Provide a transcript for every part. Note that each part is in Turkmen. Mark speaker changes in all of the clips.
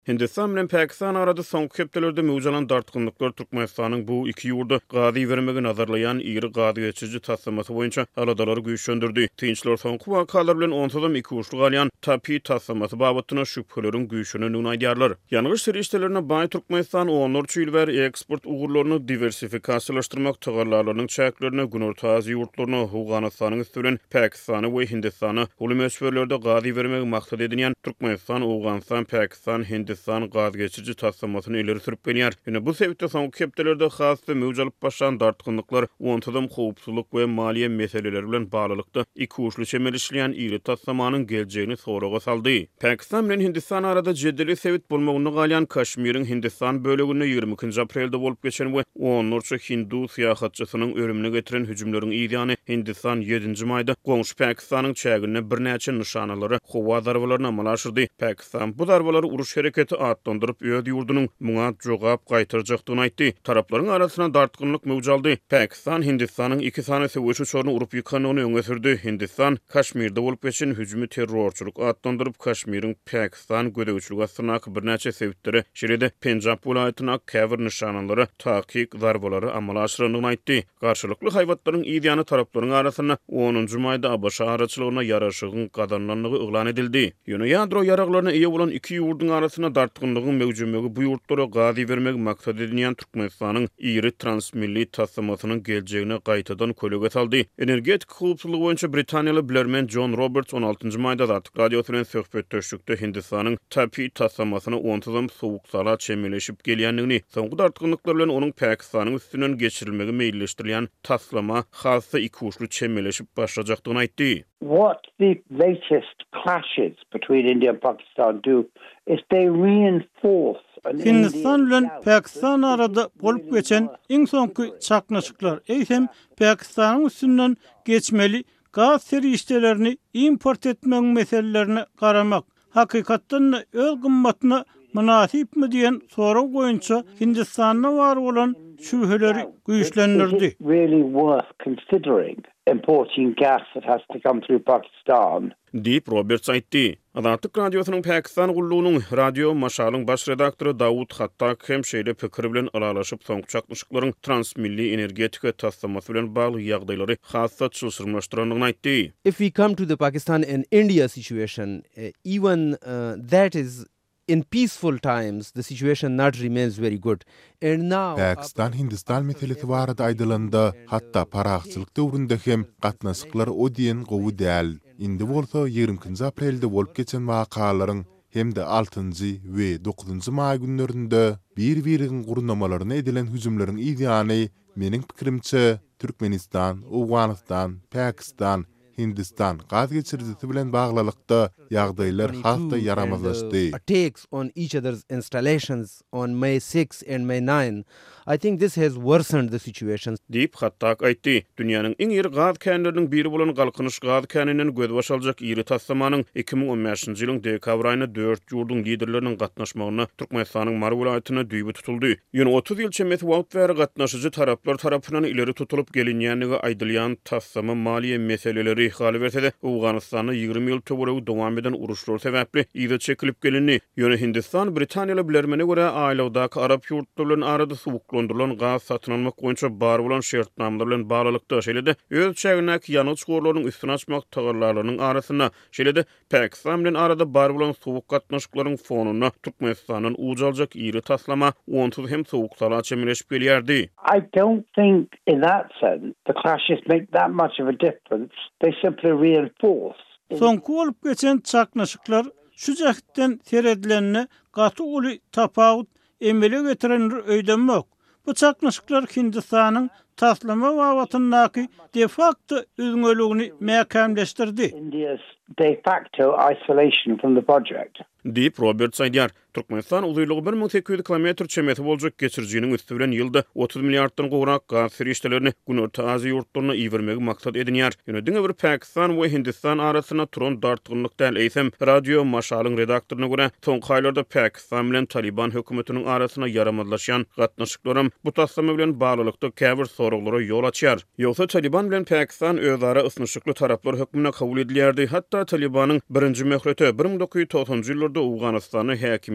Speaker 1: Hindistan bilen Pakistan arada soňky hepdelerde mewjalan dartgynlyklar Türkmenistanyň bu iki ýurda gazy bermegi nazarlayan iri gazy geçici taslamasy boýunça aladalary güýçlendirdi. Tinçler soňky wakalar bilen onsuzam iki uçly galyan tapi taslamasy babatyna şüphelerin güýçüne nunaýdýarlar. Ýanygyş serişdelerine baý Türkmenistan onurçy ýyllar eksport ugurlaryny diversifikasyýalaşdyrmak tagarlarlarynyň çäklerine günortazy ýurtlaryna Awganystanyň üstünden Pakistany we Hindistany uly meşwerlerde gazy bermegi maksat edilýän Türkmenistan, Awganystan, Pakistan, Hindistan gaz geçici taslamasyny ileri sürüp gelýär. Ýöne bu sebäpde soňky hepdelerde hasy mewjalyp başlan dartgynlyklar wontadan howpsuzlyk we maliýe meseleleri bilen baglanykda iki uçly çemelişleýän iri taslamanyň geljegini soraga saldy. Pakistan bilen Hindistan arada jeddeli sebit bolmagyny galyan Kaşmiriň Hindistan böleginde 20 aprelde bolup geçen we 10 Hindu syýahatçysynyň ölümine getiren hüjümleriň ýygyny Hindistan 7-nji maýda goňşy Pakistanyň çägine birnäçe nişanalary howa darbalaryna amalaşdyrdy. Pakistan bu darbalary uruş hereketi atlandyryp öýde ýurdunyň muňa jogap gaýtyrjakdygyny aýtdy. Taraplaryň arasynda dartgynlyk mewjaldy. Pakistan Hindistanyň iki sany söwüşü çorunu urup ýykanyny öňe sürdi. Hindistan Kaşmirde bolup geçen hüjümi terrorçuluk atlandyryp Kaşmiriň Pakistan gödäwçiligi astynak birnäçe sebitleri şeride Penjab welaýatyna käbir nişanalary takyk darbalary amalaşdyrylyny aýtdy. Garşylykly haýwatlaryň ýygyany taraplaryň arasynda 10-njy maýda ABC araçylygyna ýaraşygyň gadanlanlygy eglan edildi. Ýöne ýadro ýaraglaryna eýe bolan iki ýurduň arasynda dartgynlygyň mewjudlygy bu ýurtlara gazy bermek maksat edilýän Türkmenistanyň iri transmilli taslamasynyň geljegine gaýtadan kölege saldy. Energetik howpsuzlyk boýunça Britaniýaly bilermen John Roberts 16-njy maýda Atlantik radiosu bilen söhbetdeşlikde Hindistanyň tapi taslamasyny onsuzam sowuk sala çemeleşip gelýändigini, soňky dartgynlyklar bilen onuň Pakistanyň üstünden geçirilmegi meýilleşdirilýän taslama hasy iki uçly çemeleşip başlajakdygyny aýtdy.
Speaker 2: What the latest clashes between India and Pakistan do is they reinforce
Speaker 3: Hindistan bilen Pakistan arada bolup geçen iň soňky çaknaşyklar eýsem Pakistanyň üstünden geçmeli gaz serişdelerini import etmek meselelerine garamak hakykatdan öz gymmatyna münasipmi diýen soraw boýunça Hindistanda bar bolan şüpheleri güýçlendirdi.
Speaker 2: Really worth considering importing gas that has to come through Pakistan.
Speaker 1: Deep Roberts aýtdy. Atlantik radiosynyň Pakistan gullugynyň radio maşalyň baş redaktory Dawud Hattak hem şeýle pikir bilen alalaşyp soňky çaknaşyklaryň transmilli energetika taslamasy bilen bagly ýagdaýlary hassa çylşyrmaşdyrandygyny aýtdy.
Speaker 4: If we come to the Pakistan and India situation, even that is in peaceful times the situation not remains very good. And now
Speaker 5: Pakistan Hindistan meselesi barada aýdylanda hatda paraqçylyk döwründe hem gatnaşyklar o diýen gowy däl. Indi bolsa 20 aprelde bolup geçen wakalaryň hem de 6-njy we 9-njy maý günlerinde bir-biriň gurnamalaryna edilen hüjümleriň ýygyny meniň pikirimçe Türkmenistan, Awganystan, Pakistan, Hindistan gaz geçirjisi bilen baglylykda ýagdaýlar hatda yaramazlaşdy.
Speaker 4: Attacks on each other's installations on May 6 and May 9. I think this has worsened the situation.
Speaker 1: Deep Hattak aýtdy. Dünýäniň iň iri gaz känleriniň biri bolan Galkynyş gaz käniniň göz başaljak iri taslamanyň 2015-nji ýylyň dekabr aýyna 4 ýurdun liderleriniň gatnaşmagyna Türkmenistanyň Mar welaýatyna düýbi tutuldy. Ýöne 30 ýyl çemeti wagt bäri gatnaşyjy taraplar tarapyndan ileri tutulup gelinýändigi aýdylýan taslama maliýe meseleleri hali berse de Awganystany 20 ýyl töwereg dowam eden uruşlar sebäpli ýa-da çekilip gelinni. Ýöne Hindistan Britaniýaly bilermene görä aýlawdaky arab ýurtlarynyň arada sowuklandyrylan gaz satyn almak boýunça bar bolan şertnamalar bilen baglylykda şeýle-de öz çägine ýanyç gorlarynyň üstüne açmak tagarlarynyň arasynda şeýle-de Pakistan bilen arada bar bolan sowuk gatnaşyklaryň fonuny Türkmenistanyň ujaljak iri taslama onsuz hem sowuk sala çemeleşip gelýärdi.
Speaker 2: I don't think in that sense the clashes make that much of a difference. They simply reinforce.
Speaker 3: Soňky bolup geçen çaknaşyklar şu jähitden seredilenine gaty uly tapawut emele getirenler öýdenmek. Bu çaknaşyklar Hindistanyň taslama wagtyndaky de facto özüňeligini mäkämleşdirdi.
Speaker 2: India's de facto isolation from the project.
Speaker 1: Deep Roberts aýdýar. Türkmenistan uzunlygy 1800 kilometr çemeti boljak geçirjiniň üstü bilen ýylda 30 milliarddan gowrak gaz serişdelerini Günorta Aziýa ýurtlaryna iýermegi maksat edinýär. Ýöne diňe bir Pakistan we Hindistan arasyna turan dartgynlyk däl eýsem radio maşalyň redaktoryna görä soňky aýlarda Pakistan bilen Taliban hökümetiniň arasyna yaramazlaşýan gatnaşyklarym bu taslama bilen baglylykda käbir soraglara ýol açýar. Ýogsa Taliban bilen Pakistan özara ysnyşykly taraplar hökmüne kabul edilýärdi. Hatda Talibanyň birinji möhreti 1990-njy ýyllarda Awganystany häkim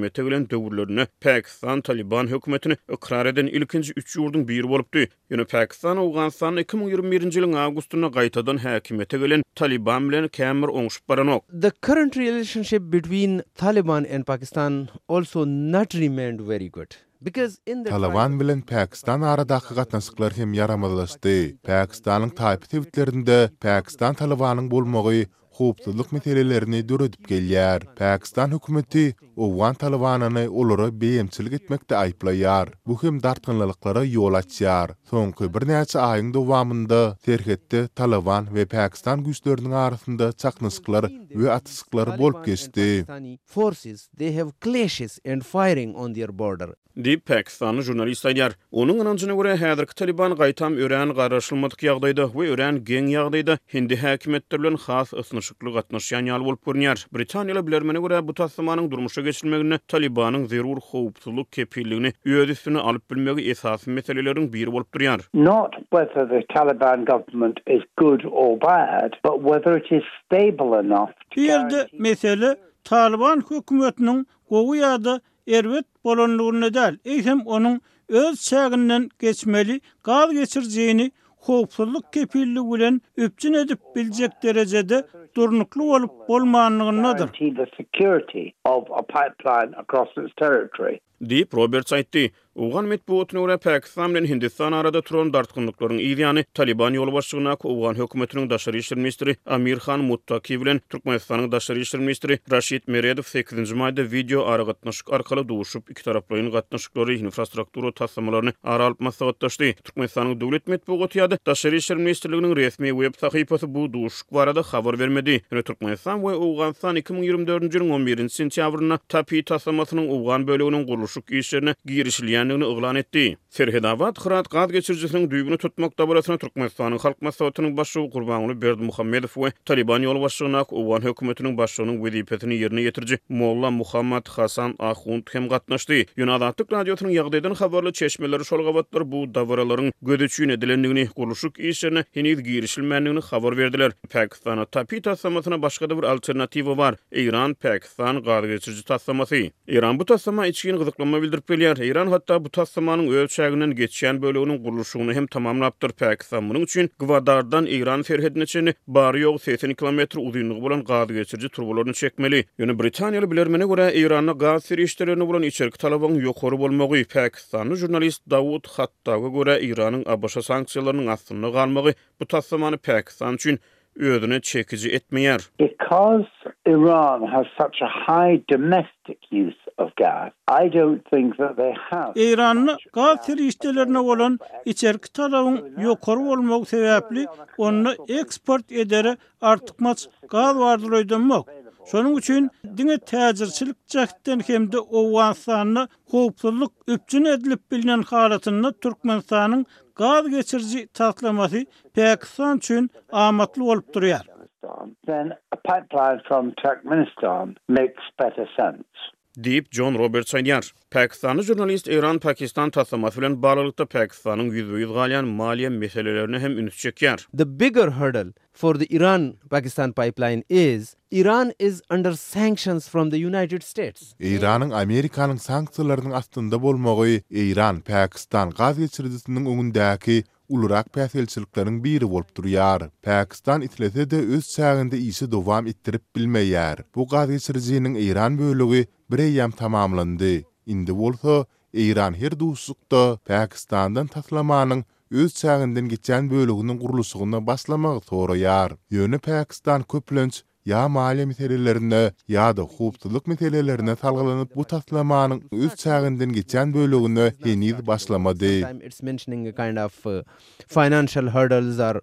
Speaker 1: häkimete gelen döwürlerine Pakistan Taliban hökümetini ikrar eden ilkinji 3 ýurdun biri bolupdy. Ýöne Pakistan Awganistanyny 2021-nji ýylyň awgustuna gaýtadan häkimete gelen Taliban bilen kämir oňuşup baranok.
Speaker 4: The current relationship between Taliban and Pakistan also not remained very good. Because in the
Speaker 5: Taliban bilen Pakistan aradaky gatnaşyklar hem yaramazlaşdy. Pakistanyň taýpy tewitlerinde Pakistan Talibanyň bolmagy howpsuzlyk meselelerini döredip gelýär. Pakistan hökümeti Owgan Talibanyny olara beýemçilik etmekde aýplaýar. Bu hem dartgynlyklara ýol açýar. Soňky bir näçe aýyň dowamında terhetde Taliban we Pakistan güýçleriniň arasynda çaknysyklar we atysyklar bolup geçdi.
Speaker 4: Forces they have clashes and firing on their border.
Speaker 1: Dip Pakistanly jurnalist aýdýar. Onuň anancına görä häzirki Taliban gaýtam ören garaşylmadyk ýagdaýda we ören geň ýagdaýda hindi häkimetleri bilen has ysnyşykly gatnaşýan ýaly bolup görünýär. Britaniýaly bilermene görä bu tasmanyň durmuşa geçirilmegine Talibanyň zerur howpsuzlyk kepilligini öýe üstüne alyp bilmegi esasy meseleleriň biri bolup durýar.
Speaker 2: Not whether the Taliban government is good or bad, but whether it is stable enough to
Speaker 3: Ýerde mesele Taliban hökümetiniň gowy ýa-da erwet bolanlygyny däl, eýsem onuň öz çäginden geçmeli, gaz geçirjegini howpsuzlyk kepilligi bilen üpçün edip biljek derejede durnukly bolup bolmanlygynadyr.
Speaker 2: guarantee the security of a pipeline across its territory.
Speaker 1: Dip Roberts aýtdy. Owgan metbuatyna görä Pakistan bilen Hindistan arada turan dartgynlyklaryň ýa-ni Taliban ýol başçylygyna Owgan hökümetiniň daşary işler ministri Amir Khan Muttaqi bilen Türkmenistanyň daşary işler ministri Rashid Meredow 8-nji maýda video aragatnaşyk arkaly duşup iki taraplaryň gatnaşyklary infrastruktura taslamalaryny aralyp maslahatlaşdy. Türkmenistanyň döwlet metbuaty ýa-da daşary işler ministrliginiň resmi web sahypasy bu duşuk barada habar bermedi. Ýöne Türkmenistan we Owganistan 2024-nji ýylyň 11-nji sentýabrynda Tapi taslamasynyň Owgan böleginiň gurulşyk işlerine girişilýän oglan etdi. Serhedawat Hırat gaz geçirjisiniň düýbüni tutmakda barasyna Türkmenistanyň halk maslahatynyň başçy Gurbanuly Berdimuhammedow we Taliban ýol başçylygyna Owgan hökümetiniň başçylygynyň wezipetini ýerine ýetirji Molla Muhammad Hasan Ahund hem gatnaşdy. Ýöne-Azatlyk radiosynyň ýagdaýdan habarly çeşmeleri şolgawatlar bu dawralaryň gödüçüne edilendigini, gurulşyk işlerine heniz girişilmänligini habar berdiler. Pakistana Tapi taslamasyna başga bir alternatiwa bar. Iran Pakistan gaz geçirji taslamasy. Iran bu taslama içkin gyzyklanma bildirip gelýär. Iran hatda bu taslamanyň ölçäginden geçýän böleginiň gurulşygyny hem tamamlapdyr. Pakistan munyň üçin Gwadardan Iran ferhedine bary ýok 80 kilometr uzunlygy bolan gaz geçirji turbolaryny çekmeli. Ýöne Britaniýaly bilermene görä Iranyň gaz serişlerini bolan içerki talabyň ýokary bolmagy. Pakistanly jurnalist Dawud Hattaga görä Iranyň ABC sanksiýalarynyň aslynda galmagy bu taslamany Pakistan üçin ödüne çekici etmeýär.
Speaker 2: Because Iran has such a high domestic use of gas, I don't think that they have.
Speaker 3: Iranyň gaz serişlerine bolan içerki talabyň ýokary bolmagy sebäpli onu eksport edere artykmaz gaz bardyrylanmak. Şonuň üçin diňe täzirçilik jahtydan hemde Owganistanyny howpsuzlyk üpçün edilip bilinen halatyny Türkmenistanyň gaz geçirji taslamasy Pakistan üçin amatly bolup durýar.
Speaker 2: Then a pipeline from Turkmenistan makes better sense.
Speaker 1: Deep John Roberts aýdýar. Pakistanly jurnalist Iran Pakistan taslamasy bilen baglykda Pakistanyň ýüzüňiz galýan maliýe meselelerini hem üns çekýär.
Speaker 4: The bigger hurdle for the Iran-Pakistan pipeline is Iran is under sanctions from the United States.
Speaker 5: Iranyň Amerikanyň sanksiýalarynyň astynda bolmagy Iran Pakistan gaz geçirjisiniň öňündäki ulurak päselçilikleriň biri bolup durýar. Pakistan itlese de öz çäginde işi dowam etdirip bilmeýär. Bu gaz geçirjiniň Iran bölegi bireýem tamamlandy. Indi bolsa Iran her duşukda Pakistandan taslamanyň öz çäginden geçen böleginiň gurulşygyna başlamagy soraýar. Ýöne Pakistan köplenç ya maliýe meselelerine ya da howpsuzlyk meselelerine salgylanyp bu taslamanyň öz çäginden geçen bölegini heniz başlamady.
Speaker 4: It's mentioning a kind of financial hurdles or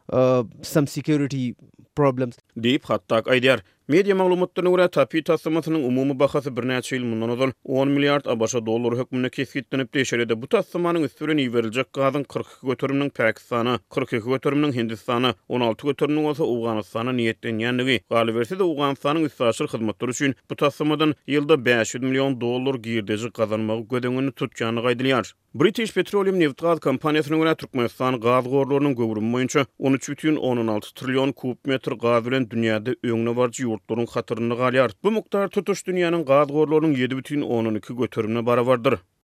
Speaker 4: some security problems.
Speaker 1: Deyip Hattak aýdýar. Media maglumatlaryna görä Tapi taslamasynyň umumy bahasy bir näçe ýyl mundan ozal 10 milliard ABC dollar hökmüne kesgitlenip deşerede. Bu taslamanyň üstüne beriljek gazyň 42 götürüminiň Pakistana, 42 götürüminiň Hindistana, 16 götürüminiň bolsa Owganistana niýetlenýändigi. Galy berse de Owganistanyň üstaşyr hyzmatlary üçin bu taslamadan ýylda 500 million dollar girdeji kazanmagy gödegini tutjany gaýdylýar. British Petroleum neft gaz kompaniýasynyň göre Türkmenistan gaz gorlarynyň göwrümi boýunça 13,16 trillion kubmetr gaz bilen dünýäde öňüne barjy ýurtlaryň hatyryny galýar. Bu mukdar tutuş dünýäniň gaz gorlarynyň 7,12 götürümine barabardyr.